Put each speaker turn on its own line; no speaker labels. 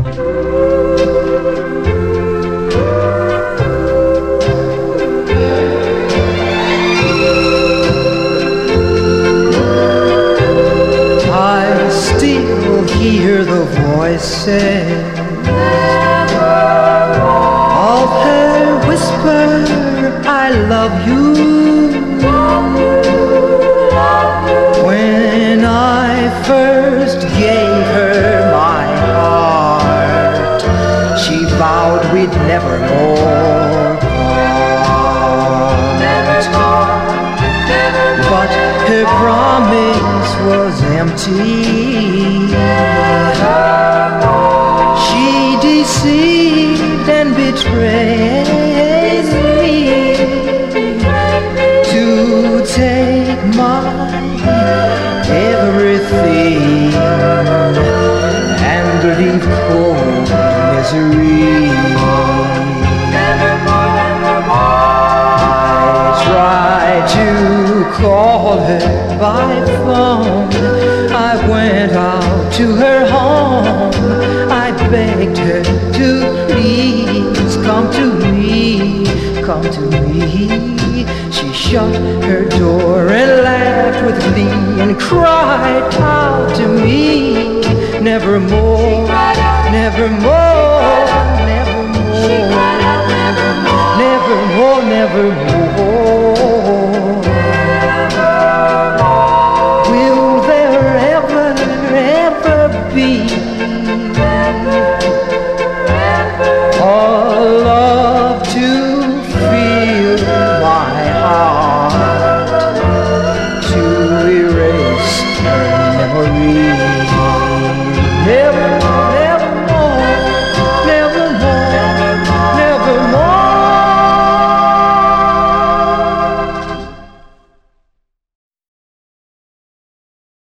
Hear the voices of her whisper, I love you. When I first gave her my heart, she vowed we'd never more part. But her promise was empty. She deceived and betrayed me to take my everything and leave cold misery. I tried to call her by phone. I went out to her home. I begged her to please come to me, come to me. She shut her door and laughed with glee and cried out to me, nevermore, nevermore, nevermore, nevermore, nevermore. Will there ever, ever be